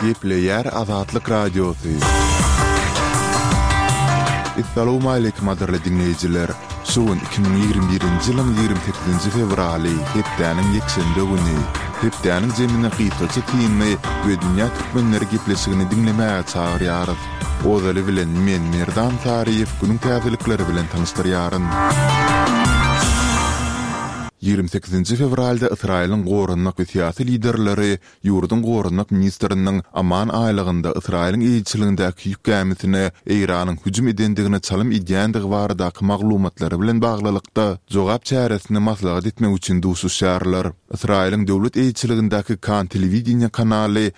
Gepleyer Azatlyk Radiosu. Assalamu alaykum adyrly dinleyijiler. Şuun 2021-nji ýylyň 28-nji fevraly hepdäniň ýekşembe güni. Hepdäniň jemini gyýtaçy tiýinli we dünýä türkmenleri gepleşigini dinlemäge çagyrýar. Ozaly bilen men Merdan Tariýew günüň täzelikleri bilen tanystyryaryn. 28 fevralda Israýlyň gorunnak we syýasy liderleri ýurdun gorunnak ministriniň aman aýlygynda Israýlyň elçiligindäki ýük gemisine Iranyň hüjüm edendigini çalym edýändigi baradaky maglumatlary bilen baglylykda jogap çäresini maslahat etmek üçin duşuşýarlar. Israýlyň döwlet elçiligindäki Kan telewiziýa kanaly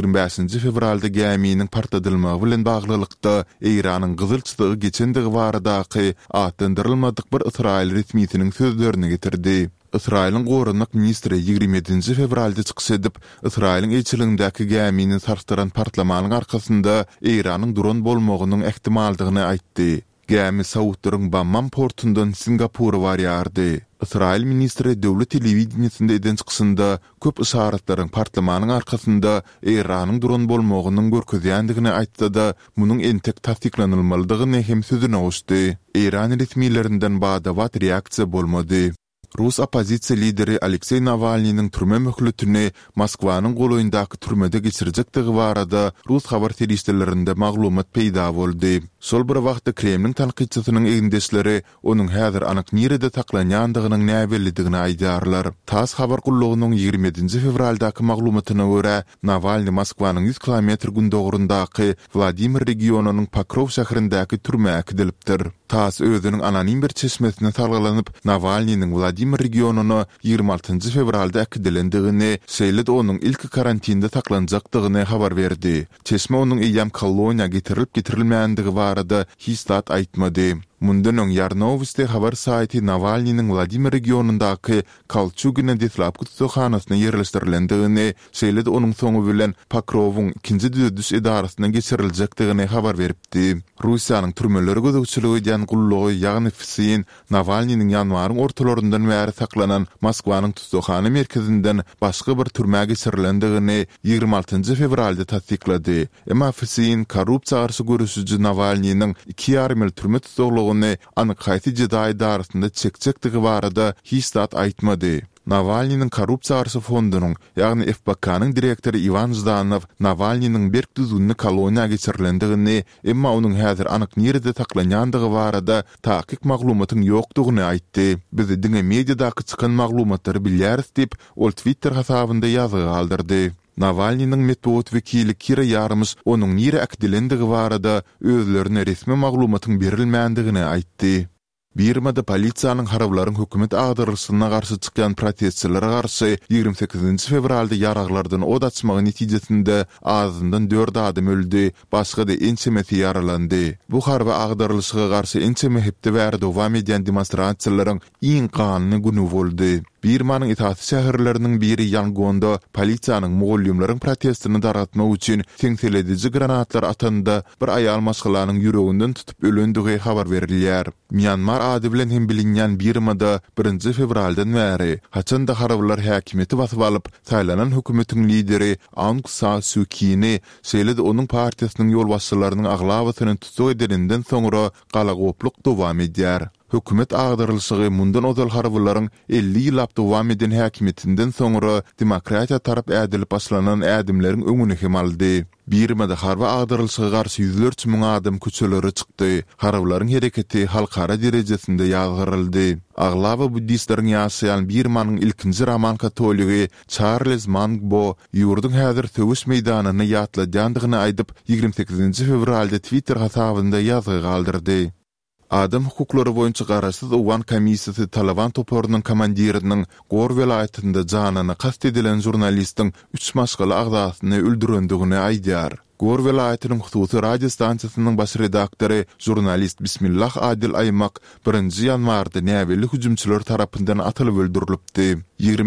25 fevralda geminiň partladylmagy bilen baglylykda Iranyň gyzylçylygy geçendigi baradaky atlandyrylmadyk bir Israýl resmiýetiniň sözlerini getirdi. Israýlyň gorunnak ministri 27 fevralda çykyş edip, Israýlyň elçiligindäki gemini sarstyran partlamanyň arkasynda Iranyň dron bolmagynyň ehtimaldygyny aýtdy. Gemi Sauddyň Bammam portundan Singapura barýardy. Israýl ministri döwlet telewiziýasynda eden çykysynda köp işaretlerin partlamanyň arkasynda Iranyň dron bolmagynyň görkezýändigini aýtdy da, munyň entek tasdiklanylmalydygyny hem sözüne goşdy. Iran resmiýetlerinden bada reaksiýa bolmady. Rus opozisiýa lideri Aleksey Navalnyň türme möhletini Moskwanyň golaýyndaky türmede geçirjekdigi barada Rus habar telewizorlarynda maglumat peýda boldy. Sol bir wagtda Kremliň tanqidçisynyň egindeşleri onuň häzir anyk nerede taklanýandygynyň näbellidigini aýdarlar. TASS habar gullugynyň 27 fevraldaky maglumatyna görä, Navalny Moskwanyň 100 kilometr gündogrundaky Vladimir regionunyň Pokrov şäherindäki türmäge gidilipdir. TASS özüniň anonim bir çeşmesine salgylanyp, Navalnyň Vladimir regionuny 26 fevralda akidilendigini, şeýle-de onuň ilk karantinda saklanjakdygyny habar berdi. Çeşme onuň eýam koloniýa getirilmänligi barada hiç zat aýtmady. Mundan öň Yarnovosti habar saýty Navalnyň Vladimir regionundaky Kalchugina detlap tutuşxanasyna ýerleşdirilendigini, şeýle-de onuň soňu bilen Pokrowyň ikinji düzüş edarasyna geçiriljakdygyny habar beripdi. Russiýanyň türmeleri gözegçiligi edýän gullugy ýagny FSIN Navalnyň ýanwaryň ortalaryndan bäri saklanan Moskwanyň tutuşxana merkezinden başga bir türmäge geçirilendigini 26 fevralda tasdiklady. Emma FSIN korrupsiýa garşy görüşüji Navalnyň 2,5 ýyl türme tutuşlugini anyk haýsy jeda idarasynda çekjekdigi barada hiç zat aýtmady. Navalnyň korrupsiýa garşy fondunyň, ýagny FBK-nyň direktory Ivan Zdanov Navalnyň berk düzgünli koloniýa geçirilendigini, emma onuň häzir anyk nerede saklanýandygy barada taýyk maglumatyň ýokdugyny aýtdy. Biz diňe mediadaky çykan maglumatlary bilýäris diýip, ol Twitter hasabynda ýazygy galdyrdy. Navalnyň metbuat wekili Kira Yarmys onuň nire akdilendigi barada özlerine resmi maglumatyň berilmändigini aýtdy. Birmada polisiýanyň harawlaryň hökümet agdarlysyna garşy çykýan protestçilere garşy 28 fevralda ýaraglardan od açmagy netijesinde azyndan 4 adam öldü, başga da ençemesi ýaralandy. Bu harba agdarlyşyga garşy ençeme hepde bäri dowam edýän demonstrasiýalaryň iň ganyny güni boldy. Birmanyň itaat şäherleriniň biri Yangonda polisiýanyň mugallimlaryň protestini daratmak üçin teňseledici granatlar atanda bir aýal maşgalanyň ýüreginden tutup ölendigi habar berilýär. Myanmar ady bilen hem bilinýän Birmada 1 fevraldan bäri haçanda harawlar häkimeti basyp alyp, saýlanan hökümetiň lideri Aung San Suu Kyi'ni şeýle-de onuň partiýasynyň ýolbaşçylarynyň aglawatyny tutuk edilenden soňra galagopluk dowam edýär. Hökümet agdarlyşygy mundan ozal harawlaryň 50 ýyl dowam eden häkimetinden soňra demokratiýa tarap ädilip başlanan ädimleriň öňüne hem aldy. Birmada harba agdarlyşyga garşy ýüzlerçe müň adam köçelere çykdy. Harawlaryň hereketi halkara derejesinde ýazgyryldy. Aglawa buddistleriň ýaşaýan Birmanyň ilkinji Roman katoligi Charles Mangbo ýurdun häzir söwüş meýdanyny ýatladýandygyny aýdyp 28 fevralda Twitter hasabynda ýazygy galdyrdy. Adam hukuklary boýunça garaşsyz Owan komissiýasy Taliban toparynyň komandiriniň Gor welaýatynda janyny kast edilen jurnalistiň 3 maşgaly agdasyny öldürendigini aýdýar. Gor welaýatynyň hususy radio stansiýasynyň baş redaktory jurnalist Bismillah Adil Aymak 1 ýanwarda näbeli hüjümçiler tarapyndan atylyp öldürilipdi.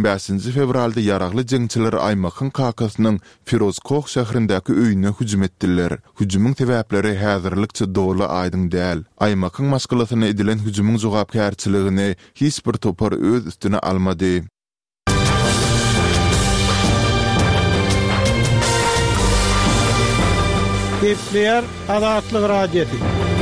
25 fevralda ýaragly jeňçiler Aymakyň kakasynyň Firozkoh şäherindäki öýüne hüjüm etdiler. Hüjümüň sebäpleri häzirlikçe doly aýdyň däl. Aymakyň maşgalasyna edilen hüjümüň jogapkärçiligini hiç bir topar öz üstüne almady. Gepleyer Azatlyk radiosu.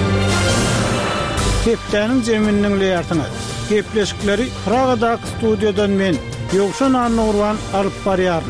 Keptäniň zeminiň leýartyny. Gepleşikleri Pragadak studiodan men Ýogşan Annurwan alyp barýaryn.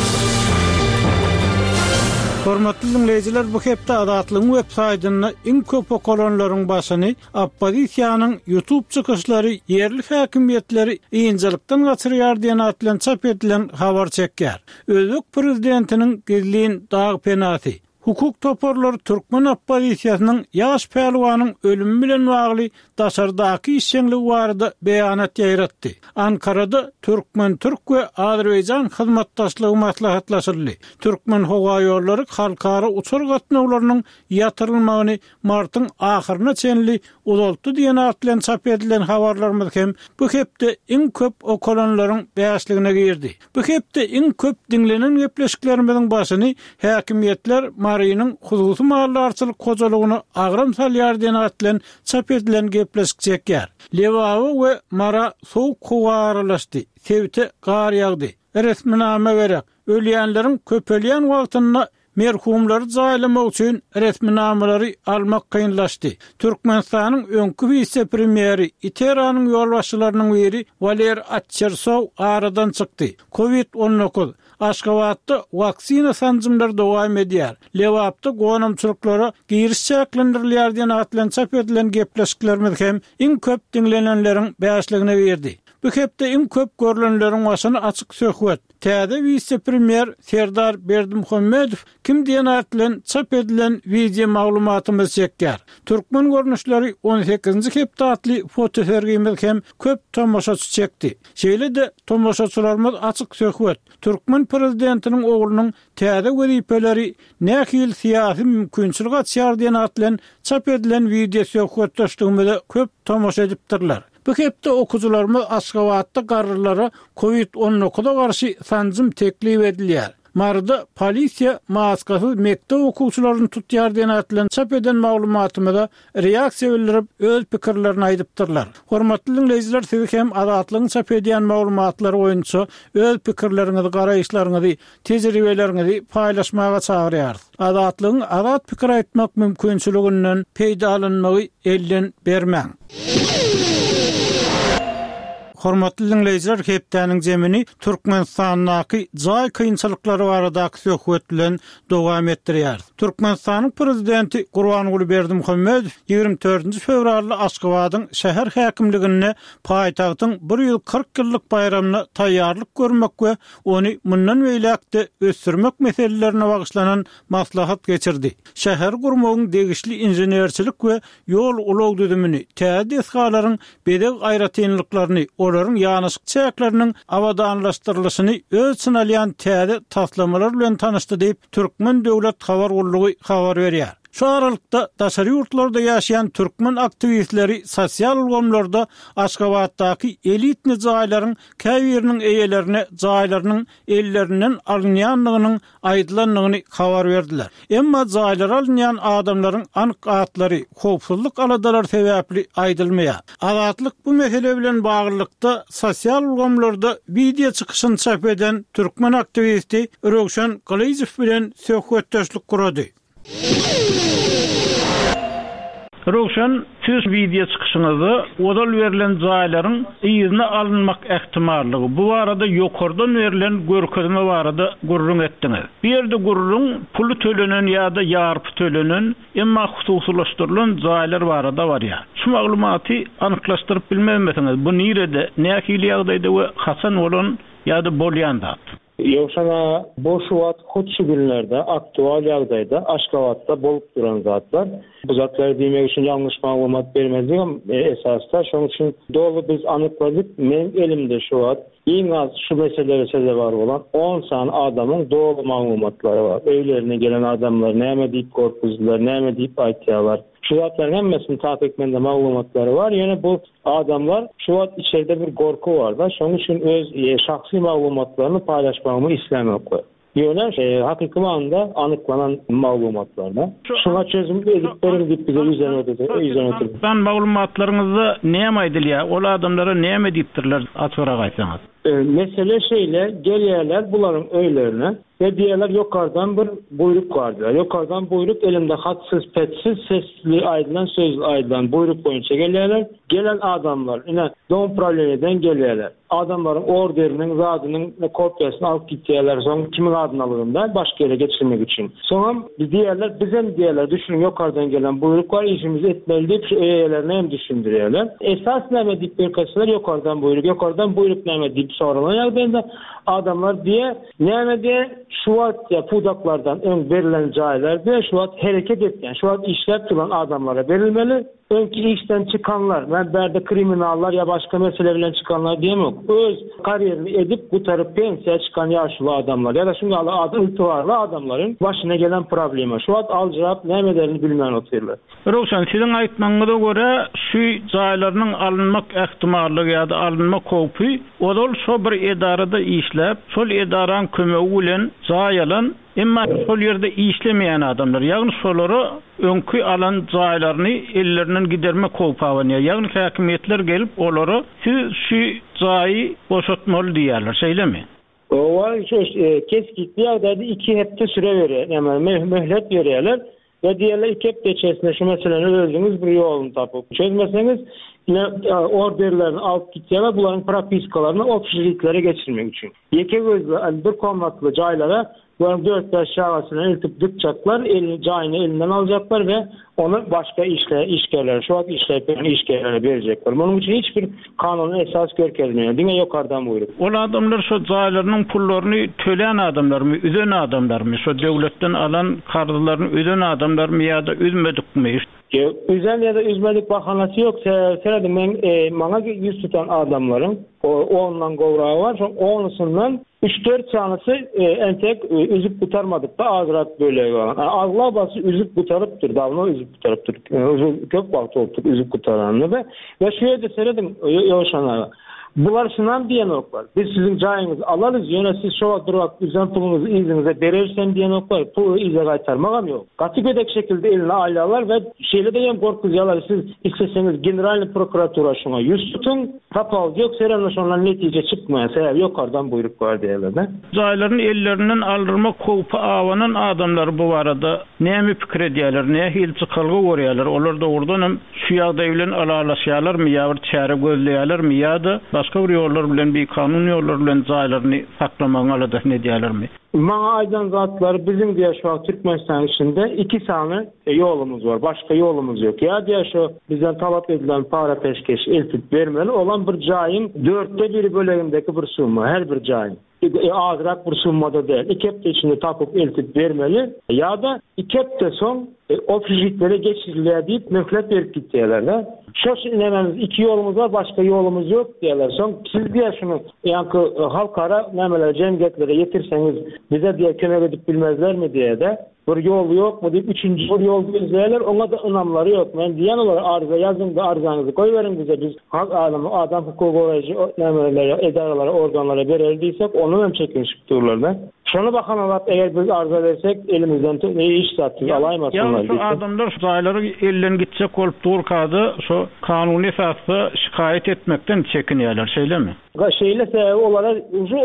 Hormatly dinleýijiler, bu hepde Azatlyň web saýtyny iň köp okulanlaryň başyny oppozisiýanyň YouTube çykyşlary yerli häkimiýetleri ýyňjylykdan gaçyrýar diýen atlan çap edilen habar çekýär. Özbek prezidentiniň gizliň dag penasy hukuk toporlary Türkmen oppozisiýasynyň ýaş pehlwanyň ölümi bilen bagly daşardaky işçilik barada beýanat ýaýratdy. Ankarada Türkmen Türk we Azerbaýjan hyzmatdaşlygy maslahatlaşyldy. Türkmen howa ýollary halkara uçur gatnawlarynyň ýatyrylmagyny martyň ahyryna çenli uzaltdy diýen atlan çap edilen habarlarymyz hem bu hepde iň köp okulanlaryň beýasligine girdi. Bu hepde iň köp dinlenen gepleşiklerimiziň başyny häkimiýetler Marynyň hususy mallarçylyk kojalygyny agram salýar diýen atlan çap edilen gepleşik çekýär. Lewawy we Mara soğuk howa aralaşdy. Sevte gar ýagdy. Resminame berek. Ölýänleriň köpelýän wagtyna merhumlary jaýlamak üçin resminamalary almak kynlaşdy. Türkmenistanyň öňkü vice-premieri Iteranyň ýolbaşçylarynyň biri Valer Atchersow aradan çykdy. Covid-19 Aşgabatda vaksina sanjymlary dowam edýär. Lewapda gonamçylyklara giriş çeklendirilýär diýen atlan çap edilen gepleşiklerimiz hem iň köp dinlenenleriň beýasligine berdi. Bu hepde iň köp görülenleriň başyny açyk söhbet. Täze vice-premier Serdar Berdimuhammedow kim diýen atlan çap edilen video maglumatymyzy çekýär. Türkmen görnüşleri 18-nji hepde atly foto sergimiz hem köp tomoşaçy çekdi. Şeýle de tomoşaçylarymyz açyk söhbet. Türkmen prezidentiniň oglunyň täze wezipeleri nähil syýasy mümkinçilik açýar diýen atlan çap edilen video söhbetdeşligimizi köp tomoşa edipdirler. Bu hepde okujularymyz Aşgabatda garrylara Covid-19'a garşy sanjym teklip edilýär. Marada polisiýa maskasy mektep okuwçylaryny tutýar diýen atlan çap eden maglumatymyza reaksiýa bildirip öz pikirlerini aýdypdyrlar. Hormatly dinleýijiler, siz hem Azatlygyň çap edýän maglumatlary boýunça öz pikirleriňizi, garaýşlaryňyzy, tejribelerinizi paýlaşmaga çagyrýar. Azatlygyň azat pikir aýtmak mümkinçiliginden peýdalanmagy elden bermäň. Hormatly dinleýijiler, hepdäniň zemini Türkmenistanyň jaý kynçylyklary barada söhbet bilen dowam etdirýär. Türkmenistanyň prezidenti Gurbanuly Berdimuhammedow 24 fevralda Aşgabatyň şäher häkimligine paýtagtyň 140 ýyllyk bayramyna taýýarlyk görmek we ony mundan beýlekde ösürmek meselelerine bagyşlanan maslahat geçirdi. Şäher gurmagyň degişli inženerçilik we ýol ulag düzümini, täze eskalaryň bedeg aýratynlyklaryny, olaryň ýanyşyk çäkleriniň awadanlaşdyrylyşyny öz sınalyan täze taslamalar bilen tanışdy diýip Türkmen döwlet habar gullugy habar berýär. Şu aralykda daşary ýurtlarda ýaşaýan türkmen aktivistleri sosial ulgamlarda Aşgabatdaky elitni jaýlaryň käbiriniň eýelerine jaýlarynyň ellerinden alınýanlygynyň aýdylanlygyny habar berdiler. Emma jaýlar alınýan adamlaryň anyk atlary howpsuzlyk aladalar sebäpli aýdylmaýar. Azatlyk bu mesele bilen baglykda sosial ulgamlarda video çykyşyny çap eden türkmen aktivisti Röwşan Galyzow bilen söhbetdeşlik kurdy. Röwşan, siz video çykyşyňyzy odal berilen jaýlaryň ýygyna alınmak ähtimallygy bu barada ýokardan berilen görkezme barada gurrun etdiňiz. Bir ýerde gurrun puly tölenen ýa-da ýarpy tölenen emma hususlaşdyrylan jaýlar barada barýar. Şu maglumaty anyklaşdyryp bilmemesiňiz. Bu nirede, nähili ýagdaýda we hasan bolan ýa-da bolýanda? Ýokşana bu şuwat hutçu günlerde aktual ýagdaýda Aşgabatda bolup duran zatlar. Bu zatlar diýmek üçin ýalňyş maglumat bermezdim esasda. Şoň üçin dolu biz anykladyk. Men elimde şuwat iň az şu meselelere sebäp bolan 10 san adamyň dolu maglumatlary bar. Öýlerine gelen adamlar näme diýip gorpuzlar, näme diýip aýtýarlar. Şu zatların hemmesini taip etmende maglumatları var. Yani bu adamlar şu an içeride bir korku var da. Şunun için öz şahsi maglumatlarını paylaşmamı istemek. Yöner hakiki manada anıklanan maglumatlarına. Şuna çözüm edip verin bize üzerine. Ben maglumatlarınızda neyem aydıl ya? Ola adamlara neyem ediptirler? Atıra gaysanız. Mesele şeyle geliyorlar buların öylerine ve diyorlar yukarıdan bir buyruk vardır. Yukarıdan buyruk elimde hatsız, petsiz, sesli aydınlan, sözlü aydınlan buyruk boyunca geliyorlar. Gelen adamlar yine doğum probleminden geliyorlar. Adamların orderinin, zadının kopyasını alıp gittiler. Sonra kimin adını alırında başka yere geçirmek için. Sonra diyorlar, bize diyorlar, düşünün yukarıdan gelen buyruk var, işimizi etmeli deyip üyelerine hem düşündürüyorlar. Esas neme deyip birkaçlar yukarıdan buyruk neme deyip sorulayan adamlar diye neme diye şuat ya pudaklardan ön verilen caylar diye şuat hareket etken, şuat işlep tutan adamlara verilmeli. Önkü işten çıkanlar, menberde kriminallar ya başka meselelerle çıkanlar diyemem. Öz kariyerini edip kurtarıp pensiyaya çıkan yaşlı adamlar ya da şimdi adı itibarlı adamların başına gelen problemi. Şu an alcırap nemelerini bilmeyen oturuyorlar. Rowşan, sizin aytmaňyza göre şu jaýlarynyň alınmak ähtimallygy ýa-da alınma kopy, odol şo bir edarada işläp, şol edaran kömegi bilen jaýalan, emma şol ýerde işlemeýän adamlar, ýagny şolary öňkü alan jaýlaryny ellerinden giderme kopawany, ýagny häkimetler gelip olary siz şu jaýy boşatmaly diýerler, şeýlemi? O var, keskitli ýagdaýda 2 hepde süre berýär, ýa-ni möhlet berýärler. Ve diğerler 2 hafta içerisinde şu meseleleri öldüğünüz bir yolunu tapıp çözmeseniz yine orderlerini alıp gittiler bunların propiskalarını ofisliklere geçirmek için. Yeke gözlü bir komatlı caylara bunların 4-5 şahasına iltip dıkacaklar, cayını elinden alacaklar ve onu başka işgerlere, şu an işgerlere verecekler. Bunun için hiçbir kanunun esas görkezmiyor. Dine yukarıdan buyruk. O adamlar şu caylarının pullarını töleyen adamlar mı, üzen adamlar mı? Şu devletten alan kardılarını üzen adamlar mı ya da üzmedik mi? Üzen ya da üzmedik bahanası yok. Seyredim ben bana yüz tutan adamların ondan govrağı var. Onusundan 3-4 tanesi entek üzüp kurtarmadık da azrak böyle var. Ağla bası üzüp kurtarıptır. Davno üzüp kurtarıptır. Kök baktı olduk üzüp kurtaranını ve şöyle de seyredim Yoşan'a. Bular şundan diyen oklar. Biz sizin cayınızı alarız. Yine siz şova durak üzen pulunuzu izinize verirsen diyen oklar. Pulu ize kaytarmağım yok. Katı gödek şekilde eline aileler ve şeyle de yem korkuzyalar. Siz isteseniz General Prokuratura şuna yüz tutun. Tapal yok. Serenle şunla netice çıkmayan sebep yukarıdan buyruk var diyorlar da. Cayların ellerinden aldırma kopu avanan adamlar bu arada neymi fikir ediyorlar, neye hilçi kalgı koruyorlar. Onlar da oradan şu yağda evlen alalaşıyorlar mı ya da çare gözleyorlar mı ya da başka bir yollar bilen bir kanun yollar bilen caylarını saklamaňa da ne diýerler mi? Maňa aýdan zatlar bizim diýe şu Türkmenistan içinde 2 sany yolumuz var. Başka yolumuz yok. Ya diýe şu bizden talap edilen para peşkeş eltip bermeli olan bir jaýyň 4de 1 bölegindeki bir summa her bir jaýyň. Azrak bir summada değil. 2 hafta içinde tapıp eltip vermeli ya da 2 hafta son ofisliklere geçirilir deyip mühlet verip gittiler. Şu nememiz 2 yolumuz var, başka yolumuz yok diyorlar. Son siz diye şunu yankı halkara nemeler cemiyetlere yetirseniz bize diye kömek edip bilmezler mi diye de bir yol yok mu deyip 3. bir yol izlerler. Ona da ınamları yok. Ben diyen olarak arıza yazın da arzanızı koyverin bize. Biz halk alemi, adam hukuku nemelere, edaralara, organlara verildiysek onu hem çekinşip dururlar. Şuna bakan olarak eğer biz arıza versek elimizden iş satıyor, alaymasınlar. Ya şu adamlar dayları elden gidecek olup durkadı, şu kanuni esasda şikayet etmekten çekiniyorlar, şeyle mi? Şeyle sebebi olarak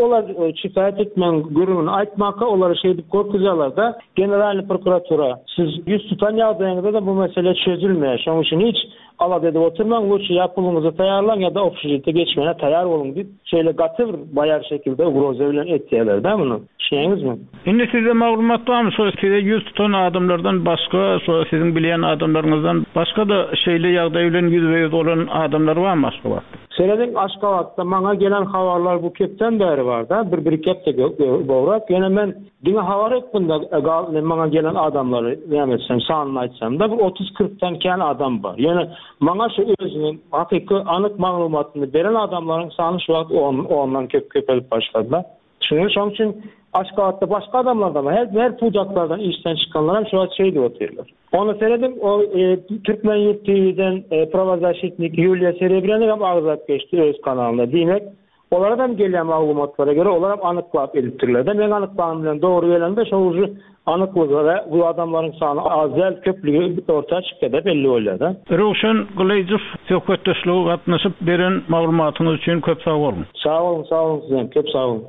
şikayet etmeyen grubunu aytmaka olarak şeydi korkuyorlar da General Prokuratura siz yüz tutan yağdayınızda da bu mesele çözülmüyor. Şunun için hiç ala dedi oturman, uçu yapılığınızı tayarlan ya da ofisiyete geçmene tayar olun deyip şeyle katı bayar şekilde ugrozevlen ettiler değil mi bunu? Şeyiniz mi? Şimdi size malumat var mı? Sonra size yüz tutan adamlardan başka, sonra sizin bilen adamlarınızdan başka da şeyle yağdayılan yüz olan adamlar var mı Aşkabat'ta? Söyledim Aşkabat'ta bana gelen havarlar bu kepten beri var da bir kep de boğrak. Yani ben dine havar etminde bana gelen adamları yemetsem, sağını açsam da 30-40'tan gelen adam var. Yani bana şu özünün hakiki anık malumatını veren adamların sağını şu an ondan köpelip başladılar. Şunun için Aşkabat'ta başka adamlar da var. Her pucaklardan işten çıkanlar şu an şeyde oturuyorlar. Onu söyledim. O Türkmen Yurt TV'den Prava Zaşitnik Yulia Serebren'e ağızak geçti öz kanalında demek. Olardan gelen maglumatlara göre olar anyklap edipdirler. Men anyklağım bilen doğru gelende şoňuzy anyklyga bu adamların sany azel köplüğü ortaya çykdy da belli bolýar. Ruşen Glazov söhbetdeşliğe gatnaşyp beren maglumatyňyz üçin köp sag bolun. Sağ olun sizden, köp sağ olun.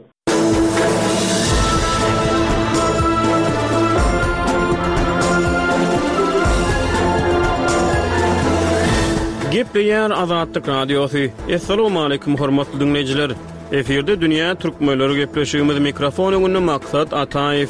Gepleýär Azatlyk Radiosu. Assalamu alaykum hormatly dinleýijiler. Eferde dünýä türkmenleri gepleşigimiz mikrofon öňünde Maksat Ataev.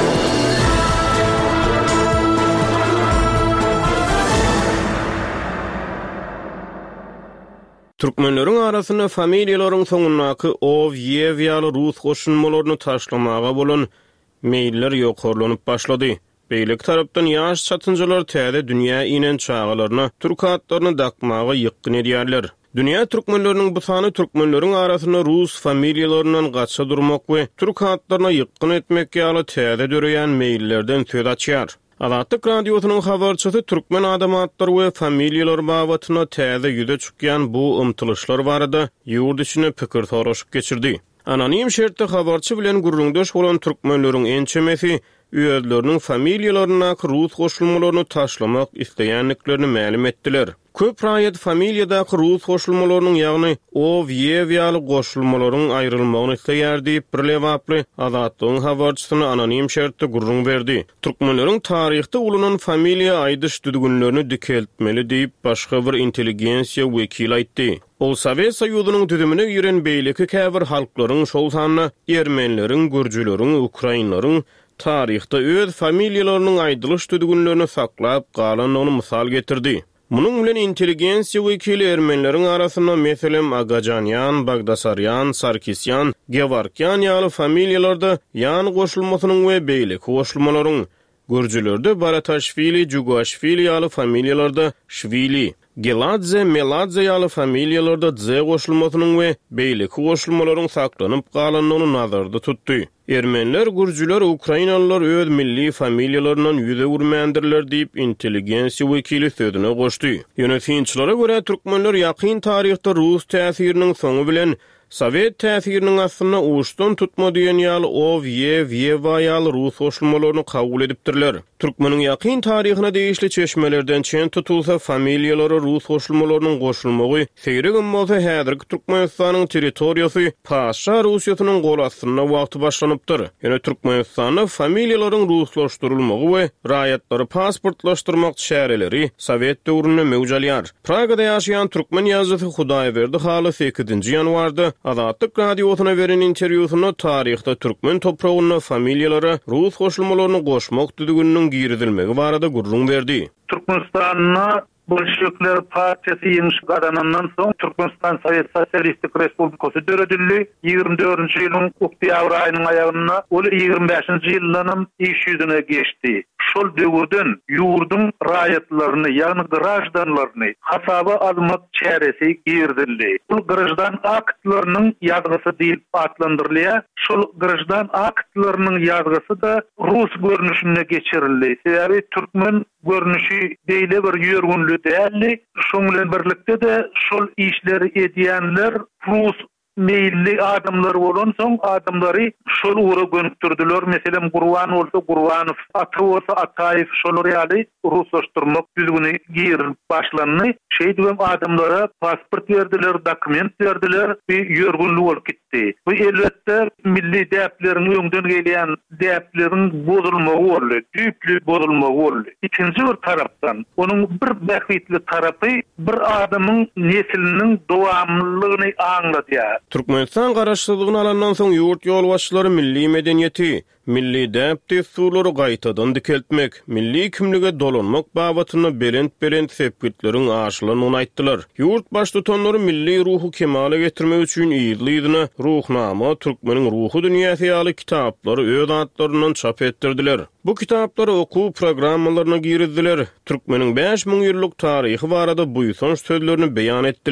Türkmenleriň arasyna familiýalaryň soňundaky ov, ýew ýaly rus goşunmalaryny taşlamaga bolan meýiller ýokarlanyp başlady. Beýlik tarapdan ýaş çatynjalar täze dünýä inen çağalaryna türk atlaryny dakmaga ýykyn edýärler. Dünýä türkmenleriniň bu sany türkmenleriň arasyna rus familiýalaryndan gaça durmak we türk atlaryna ýykyn etmek ýaly täze döreýän meýillerden söz açýar. Azatlyk Radiosynyň habarçysy türkmen adamatlar we familiýalar babatyna täze ýüze çykýan bu ymtylyşlar barada ýurt içine pikir soraşyp geçirdi. Anonim şertde habarçy bilen gurrundaş bolan türkmenleriň ençemesi üýeläriniň familiýalaryna rus goşulmalaryny taşlamak isleýänliklerini ma'lum etdiler. Köp raýat familiýadaky rus goşulmalarynyň ýagny ov, ýew ýaly goşulmalaryň aýrylmagyny isleýär diýip bir lewaply Azatlygyň habarçysyna anonim şertde gurrun berdi. Türkmenleriň taryhda ulunan familiýa aýdyş düdügünlerini dikeltmeli diýip başga bir inteligensiýa wekili aýtdy. Ol Sowet Soýuzynyň düdümine giren beýleki käbir halklaryň şol sanyna ermenleriň, gürjüleriň, ukrainlaryň taryhda öz familiýalarynyň aýdylyş düdügünlerini saklap galanyny mysal getirdi. Munyň bilen inteligensiýa wekili ermenleriň arasyna meselem Agajanyan, Bagdasaryan, Sarkisyan, Gevarkyan ýaly familiýalarda ýan goşulmasynyň we beýleki goşulmalaryň, gürjülerde Baratashvili, Jugaşvili ýaly familiýalarda Şvili, Geladze, Meladze ýaly familiýalarda Z goşulmasynyň we beýleki goşulmalaryň saklanyp galanyny nazarda tutdy. Ermenler, gürjüler, Ukrainalılar öz milli familiýalaryndan ýüze urmandylar diýip inteligensiýa wekili sözüne goşdy. Ýönetimçilere görä türkmenler ýakyn taryhda rus täsiriniň soňu bilen Sowet täsiriniň aslynda uçdan tutma diýen ýaly ov, ýew ýaly rus goşulmalaryny kabul edipdirler. Türkmeniň ýakyn taryhyna değişli çeşmelerden çen tutulsa familiýalary rus goşulmalarynyň goşulmagy seýregem bolsa häzirki Türkmenistanyň territoriýasy Paşa Russiýasynyň gol astyna wagty başlanypdyr. Ýöne Türkmenistanyň familiýalaryň ruslaşdyrylmagy we raýatlary pasportlaşdyrmak şäherleri Sowet döwründe mewjalýar. Pragada ýaşaýan türkmen ýazgysy Hudaýberdi haly 8-nji ýanwarda Azatlyk Radiosyna beren interwýusynda taryhda türkmen topragyna familiýalara rus goşulmalaryny goşmak düdügüniniň giridilmegi barada gurrun berdi. Türkmenistan'a Bolşevikler Partiyası ýeňiş garanandan soň Türkmenistan Sowet Sosialistik Respublikasy döredildi. 24-nji ýylyň oktýabr aýynyň aýagyna ol 25-nji ýylynyň iş ýüzüne geçdi. Şol döwürden ýurdun raýatlaryny, ýagny grajdanlaryny hasaba almak çäresi girdildi. Bu grajdan aktlarynyň ýazgysy diýip atlandyrylýar. Şol grajdan aktlarynyň ýazgysy da rus görnüşine geçirildi. Sebäbi türkmen görnüşi beýle bir ýörgünlü däldi. Şoň bilen birlikde de şol işleri edýänler rus meýilli adamlar bolan soň adamlary şol uğra gönükdirdiler. Meselem Gurban bolsa Gurbanow, Ata bolsa Ataev şolary ýaly ruslaşdyrmak düzgüni girip başlandy. Şeýdem adamlara pasport berdiler, dokument berdiler, bir ýörgünlük bolup gitdi. Bu elbetde milli däpleriň öňden gelýän däpleriň bozulmagy boldy, düýplük bozulmagy boldy. İkinji bir tarapdan, onuň bir bähitli tarapy bir adamyň nesliniň dowamlylygyny aňlatýar. Türkmenistan garaşsyzlygyny alandan soň ýurt ýolbaşçylary milli medeniýeti, milli däp desturlary gaýtadan dikeltmek, milli kimlige dolanmak babatyna berent sepgitleriň aşylyny aýtdylar. Ýurt baş tutanlary milli ruhu kemale getirmek üçin ýylydyna ruhnama türkmeniň ruhu dünýäsi ýaly kitaplary öz atlaryndan çap etdirdiler. Bu kitaplary okuw programmalaryna girizdiler. Türkmeniň 5000 ýyllyk taryhy barada bu ýysanç sözlerini beýan etdiler.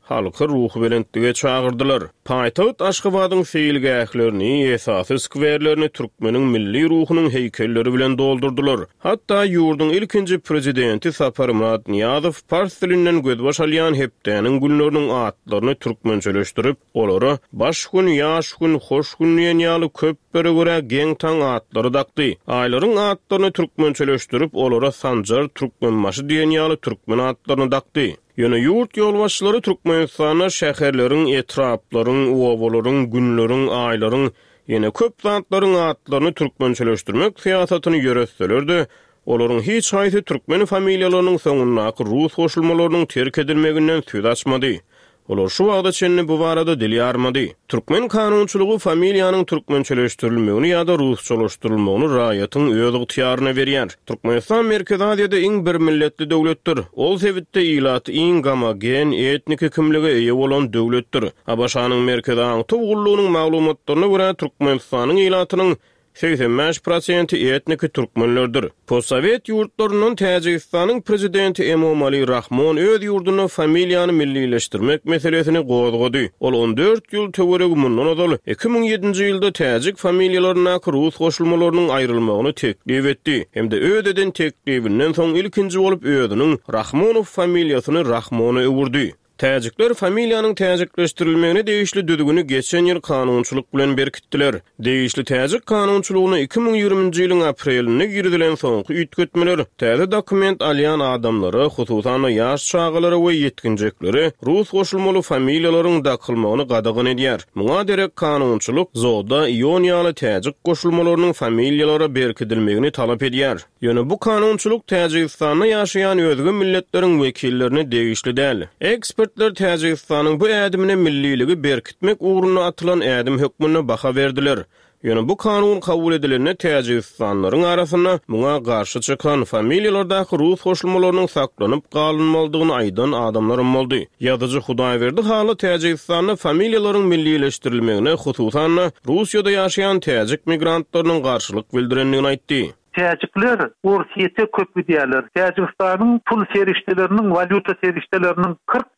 halky ruhy belentlige çağırdylar. Paýtagyt Aşgabatyň feýilgählerini, esasy skwerlerini türkmeniň milli ruhunyň heýkelleri bilen doldurdular. Hatda ýurdun ilkinji prezidenti Sapar Murat Niýazow fars dilinden gözbaş alýan hepdäniň günleriniň atlaryny türkmençeleşdirip, olara baş gün, ýaş gün, hoş gün diýen ýaly köp bere görä geň taň atlary dakdy. Aýlaryň atlaryny türkmençeleşdirip, olara Sanjar Türkmenmaşy diýen ýaly türkmen atlaryny dakdy. Ýöne ýurt ýolbaşçylary Türkmenistana şäherleriň, etraplaryň, owalaryň, günleriň, aýlaryň, ýene köp zatlaryň atlaryny türkmençeleşdirmek syýasatyny ýöretselerdi. Olaryň hiç haýsy türkmen familiýalarynyň soňundaky rus goşulmalarynyň terk edilmeginden söz açmady. Olar şu wagda çenni bu barada dili armady. Türkmen kanunçylygy familiýanyň türkmençeleşdirilmegini ýa-da rusçalaşdyrylmagyny raýatyň öz ygtyýaryna berýär. Türkmenistan Merkezi Aziýada iň bir milletli döwletdir. Ol sebitde ilat iň gomogen etnik kimlige eýe bolan döwletdir. Abaşanyň merkeziň towgullygynyň maglumatlaryna görä Türkmenistanyň ilatynyň 85% etnik türkmenlerdir. Postsovet ýurtlarynyň Täjikistanyň prezidenti Emomali Rahmon öz ýurduny familiýany millileşdirmek meselesini gozgady. Ol 14 ýyl töwereg mundan ozal 2007-nji ýylda täjik familiýalaryna rus goşulmalarynyň aýrylmagyny teklip etdi. Hemde ödeden teklibinden soň ilkinji bolup özüniň Rahmonov familiýasyny Rahmona öwürdi. Täjikler familiýanyň täjikleşdirilmegine değişli düdügünü geçen ýyl kanunçylyk bilen berkitdiler. Değişli täjik kanunçylygyny 2020-nji ýylyň aprelinde giridilen soňky üýtgetmeler, täze dokument alýan adamlara, hususan ýaş çağalara we ýetginjekleri rus goşulmaly familiýalaryň dakylmagyny gadagan edýär. Muňa derek kanunçylyk zoda ýonýaly täjik goşulmalarynyň familiýalara berkitilmegini talap edýär. Ýöne bu kanunçylyk Täjikistanda ýaşaýan özge milletleriň wekillerini değişli däl. Ekspertler Täjikistanyň bu ädimine milliligi berkitmek uğruna atylan ädim hökmüne baha berdiler. Ýöne bu kanun kabul edilenine Täjikistanlaryň arasynda muňa garşy çykan familiýalardaky rus goşulmalarynyň saklanyp galynmalydygyny aýdan adamlar boldy. Ýazyjy Hudaýberdi haly Täjikistanyň familiýalaryň millileşdirilmegine hususan Russiýada ýaşaýan täjik migrantlarynyň garşylyk bildirenligini aýtdy. Täjikler Ursiýete köp diýerler. Täjikistanyň pul serişdeleriniň, valyuta serişdeleriniň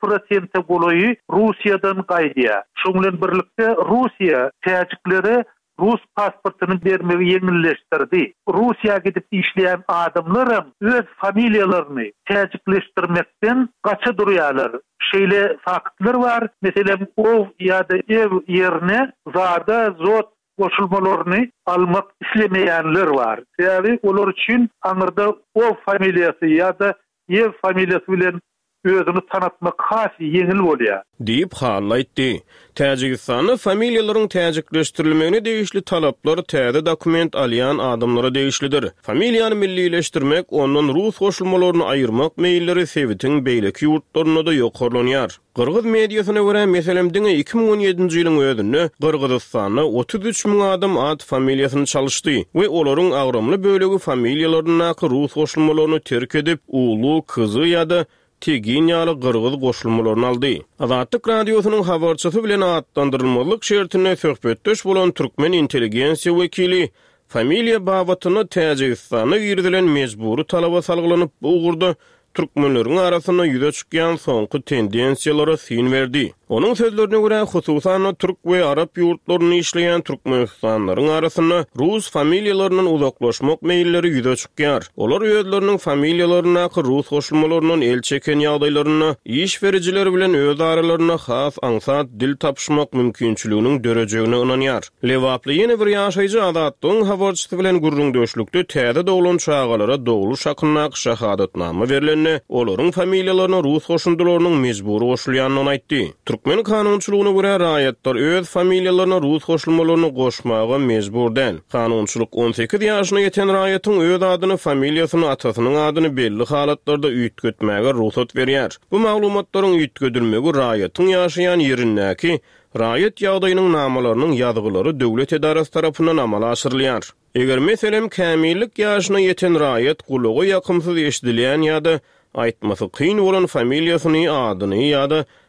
40% goloýy Russiýadan gaýdýar. Şoň bilen birlikde Russiýa täjiklere Rus pasportyny bermegi ýeňilleşdirdi. Russiýaga gidip işleýän adamlar öz familiýalaryny täjikleşdirmekden gaça durýarlar. Şeýle faktlar bar. Meselem ow ýa-da ew ýerine zada zot goşulmalaryny almak islemeýänler bar. Ýani olar üçin aňyrda ow familiýasy ýa-da ew familiýasy bilen özüni tanatmak hasy ýeňil bolýar. Diýip hallaýtdy. Täjikistanyň familiýalaryň täjikleşdirilmegine değişli talaplar täze dokument alýan adamlara değişlidir. Familiýany millileşdirmek, ondan rus goşulmalaryny aýyrmak meýilleri sebitiň beýleki ýurtlaryna da ýokarlanýar. Qırgız mediasyna görä meselem 2017-nji ýylyň özünde Qırgızstanda 33 000 adam ad familiýasyny çalyşdy we olaryň agramly bölegi familiýalaryna rus goşulmalaryny terk edip ulu, kızı ýa-da tegin ýaly Qırgız goşulmalaryny aldy. Azatlyk radiosynyň habarçysy bilen atlandyrylmalyk şertine söhbetdeş bolan türkmen intelligensiýa wekili familiýa babatyny Täjikistana girdilen mejburi talaba salgylanyp bu ugurda türkmenleriň arasynda ýüze çykýan soňky tendensiýalara syn berdi. Onun sözlerine göre hususan Türk ve Arap yurtlarını işleyen Türkmenistanların arasında Rus familiyalarının uzaklaşmak meyilleri yüze çıkýar. Olar özlerinin familiyalarına Rus goşulmalarının el çeken ýagdaýlaryna iş vericiler bilen öz aralarına has ansat dil tapşmak mümkinçiliğinin dörejegine ynanýar. Lewaply ýene bir ýaşaýjy Azatlyň habarçysy bilen gurrundaşlykda täze dowlan çağalara dowlu şakynnak şahadatnama berilende olaryň familiýalaryna Rus goşundylarynyň mejburi goşulýanyny aýtdy. Türkmen kanunçylygyna görä raýatlar öz familiýalaryna Rus goşulmalaryny goşmaga mejbur däl. Kanunçylyk 18 ýaşyna ýeten raýatyň öz adyny, familiýasyny, atasynyň adyny belli halatlarda üýtgetmäge ruhsat berýär. Bu maglumatlaryň üýtgedilmegi raýatyň ýaşaýan ýerindäki raýat ýagdaýynyň namalarynyň ýazgylary döwlet edarasy tarapyndan amala aşyrylýar. Eger meselem kämillik ýaşyna ýeten raýat gulugy ýakymsyz eşdilýän ýa-da aýtmasy kyn bolan familiýasyny, adyny ýa-da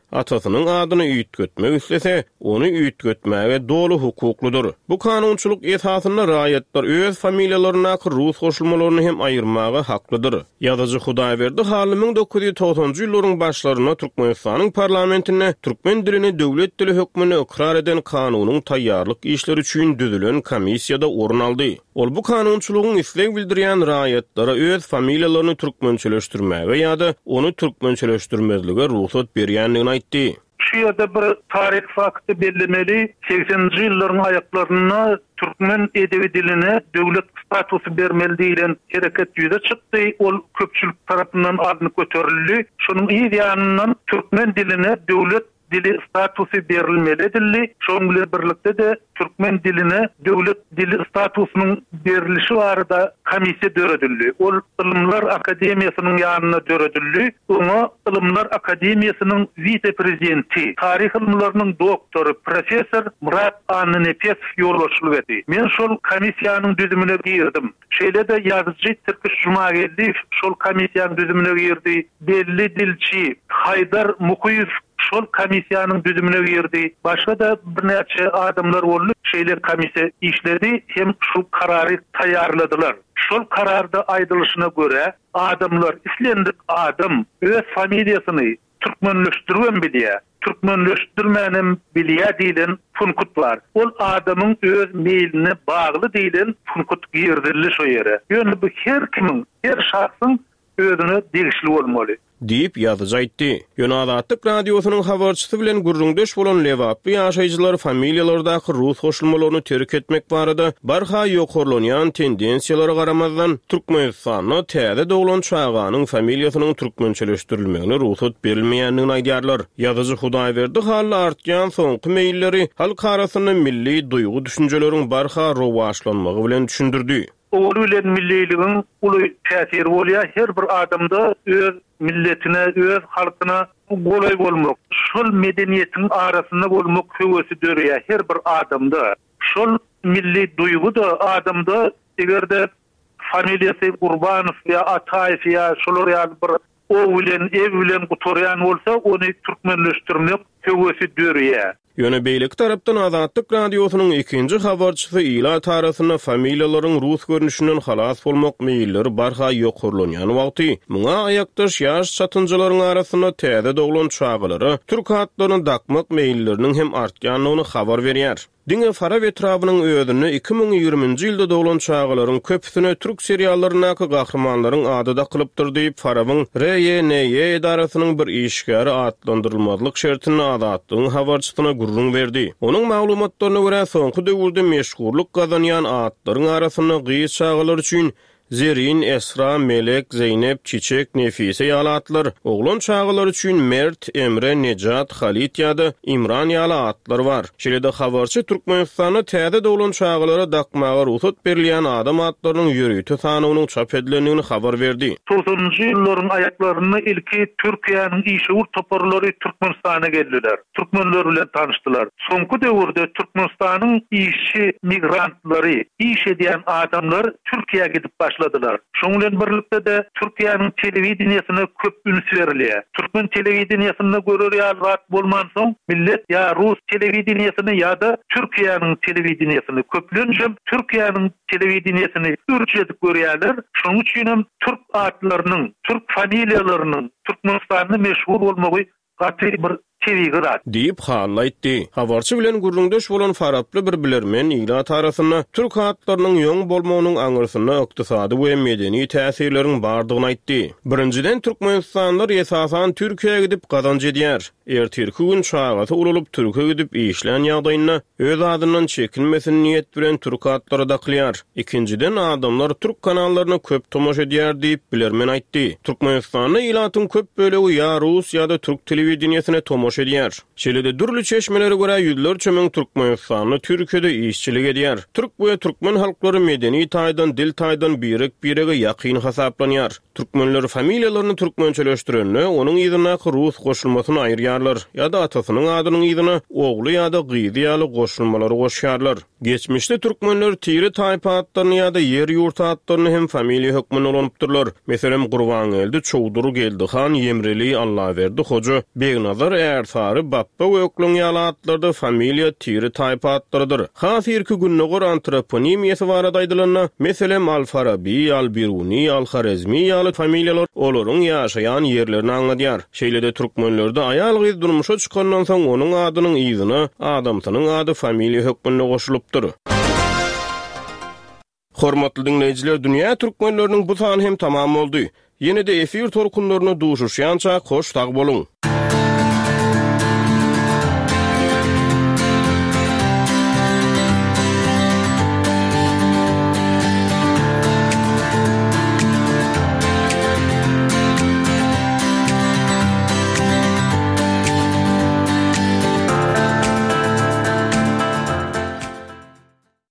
Atasynyň adyny üýtgetmek istese, onu üýtgetmäge dolu hukukludur. Bu kanunçuluk esasyna raýatlar öz familiýalaryna rus goşulmalaryny hem aýyrmaga haklydyr. Ýazyjy Hudaýberdi haly 1990-njy ýyllaryň başlaryna Türkmenistanyň parlamentine türkmen dilini döwlet dili hökmüne ikrar eden kanunyň taýýarlyk işleri üçin düzülen komissiýada orun aldy. Ol bu kanunçulugyň isleg bildirýän raýatlara öz familiýalaryny türkmençeleşdirmäge ýa-da onu türkmençeleşdirmezlige ruhsat berýändigini aýtdy. Şu ýerde bir tarih fakty bellemeli. 80-nji ýyllaryň aýaklaryna türkmen edebi diline döwlet statusy bermeli diýilen hereket ýüze çykdy. Ol köpçülik tarapyndan adyny göterildi. Şonuň ýa-da türkmen diline döwlet dili statusu berilmeli dilli. Şoň bilen birlikde de türkmen diline döwlet dili statusynyň berilişi barada komissiýa döredildi. Ol Ilymlar Akademiýasynyň ýanyna döredildi. Oňa Ilymlar Akademiýasynyň vice-prezidenti, tarih ilmlarynyň doktoru, professor Murat Annenepes ýolbaşçylyk etdi. Men şol komissiýanyň düzümine girdim. Şeýle de ýazgyjy Türküş Jumagelli şol komissiýanyň düzümine girdi. Belli dilçi Haydar Mukuýew şol komissiýanyň düzümine girdi. Başga da bir näçe adamlar boldy. Şeýle komissiýa işledi hem şol karary taýýarladylar. Şol kararda aýdylışyna göre adamlar islendik adam öz familiýasyny türkmenleşdirýän bilýär. Türkmenleşdirmänem bilýär diýilen punkut bar. Ol adamyň öz meýline bagly diýilen punkut girdirilir şo ýere. Ýöne bu her kimiň, her şahsyň özüne degişli bolmaly diýip ýazyjy aýtdy. Ýöne-Azatlyk radiosynyň habarçysy bilen gurrundeş bolan lewapy ýaşaýjylar familiýalardaky rus goşulmalaryny terk etmek barada barha ýokurlanýan tendensiýalary garamazdan Türkmenistanyň täze doglan çağanyň familiýasynyň türkmençeleşdirilmegine ruhsat berilmeýändigini aýdýarlar. Ýazyjy Hudaýberdi haly artýan soňky meýilleri halk arasyny milli duýgu düşünjeleriň barha rowaşlanmagy bilen düşündirdi. Oğlu ile milliyliğin ulu tesiri bolýar her bir adamda öz milletine, öz halkyna golay bolmak, şol medeniýetiň arasynda bolmak höwesi dörýär her bir adamda. Şol milli duýgu da adamda egerde familiýasy Gurbanow ýa Ataýew ýa şolar ýa bir ow bilen ew bilen gutorýan bolsa, ony türkmenleşdirmek höwesi dörýär. Ýöne beýlik tarapdan Azatlyk radiosynyň ikinji habarçysy ila tarasyna familiýalaryň rus görnüşinden halas bolmak meýilleri barha ýokurlanýan wagty. Muňa aýakdaş ýaş çatynjylaryň arasyna täze doglan çağlary türk hatlaryny dakmak meýilleriniň hem artýanyny habar berýär. Diňe Fara Vetrabynyň özüni 2020-nji ýylda doglan çağlaryň köpüsine türk seriallarynaky gahrmanlaryň adyda kılıpdyr diýip Farawyň RYNY edarasynyň bir işgäri atlandyrylmazlyk şertini Azatlygyň habarçysyna gurrun berdi. Onuň maglumatlaryna görä soňky döwürde meşhurlyk gazanýan atlaryň arasyna gyýy çağlar üçin Zerin, Esra, Melek, Zeynep, Çiçek, Nefise ýaly atlar, oglan çağlar üçin Mert, Emre, Nejat, Halit ýa-da İmran ýaly atlar bar. Şeýle-de habarçy Türkmenistanyň täze doglan çağlara dakmaga ruhsat berilýän adam atlarynyň ýörüýti sanynyň çap edilendigini habar berdi. 90-njy ýyllaryň aýaklaryny ilki Türkiýanyň işgür toparlary Türkmenistana geldiler. Türkmenler bilen tanışdylar. Soňky döwürde Türkmenistanyň işçi migrantlary, iş edýän adamlar Türkiýäge gidip başladılar. Şoňlan birlikde de Türkiýanyň telewizioniýasyna köp üns berilýär. Türkmen telewizioniýasyna görürýär rahat bolman soň millet ýa rus telewizioniýasyny ýa-da Türkiýanyň telewizioniýasyny köplenjem Türkiýanyň telewizioniýasyny ürçedip görýärler. Şoň üçin hem türk atlarynyň, türk familiýalarynyň Türkmenistanyň meşhur bolmagy gaty bir diýip haýtdy. Habarçy bilen gurrundeş bolan Faraply bir bilermen ila tarasyna türk hatlarynyň ýoň bolmagynyň aňyrsyna ykdysady we medeni täsirleriň bardygyny aýtdy. Birinciden Türkmenistanlar esasan Türkiýeye gidip gazanç edýär. Türk gün çağaty ululyp Türkiýeye gidip işlän ýagdaýyna öz adynyň çekinmesini niýet bilen türk hatlary daklýar. Ikinciden adamlar türk kanallaryny köp tomoş edýär diýip bilermen aýtdy. Türkmenistanyň ilatyň köp bölegi ýa rus ýa-da türk telewizioniýasyna tomoş edýär. Şeýle-de dürli çeşmelere görä ýüzlerçe meň Türkmenistanyny Türkiýede işçilik edýär. Türk we türkmen halklary medeni taýdan, dil taýdan birege ýakyn hasaplanýar. Türkmenler familiýalaryny türkmençeleşdirenle onuň ýzyna rus goşulmasyny aýyrýarlar ýa-da atasynyň adynyň ýzyna ogly ýa-da gyzy ýaly goşulmalary goşýarlar. Geçmişde Türkmenler tiri taýpa atlaryny ýa-da ýer ýurt atlaryny hem familiýa hökmüne olanypdyrlar. Meselem Gurbangeldi, Çowdur, Geldixan, Yemreli, Allaverdi, Hoca, Begnazar Bärsary, Bappa we Öklüň ýaly atlarda familiýa tiri taýpa atlarydyr. Has irki günnägör antroponimiýasy barada aýdylanna, meselem Al-Farabi, Al-Biruni, Al-Kharazmi ýaly familiýalar olaryň ýaşaýan ýerlerini aňladýar. Şeýlede türkmenlerde aýal gyz durmuşa çykandan soň onuň adynyň izyna adamsynyň ady familiýa hökmüne goşulypdyr. Hormatly dinleýijiler, dünýä türkmenleriniň bu sany hem tamam boldy. Ýene-de efir torkunlaryna duşuşýança hoş tag boluň.